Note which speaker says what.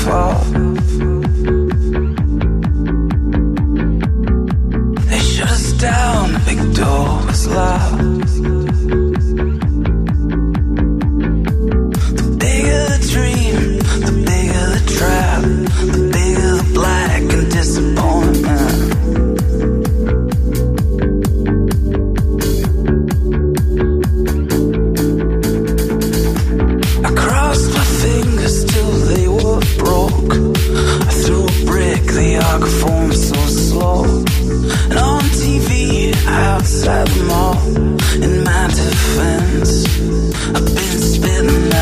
Speaker 1: fall. They shut us down, the big door was locked. The bigger the dream, the bigger the trap, the bigger the black and disappointment. I crossed my fingers till they were broke. I threw a brick, the arc formed so slow. And on TV, outside the mall, in my defense, I've been spitting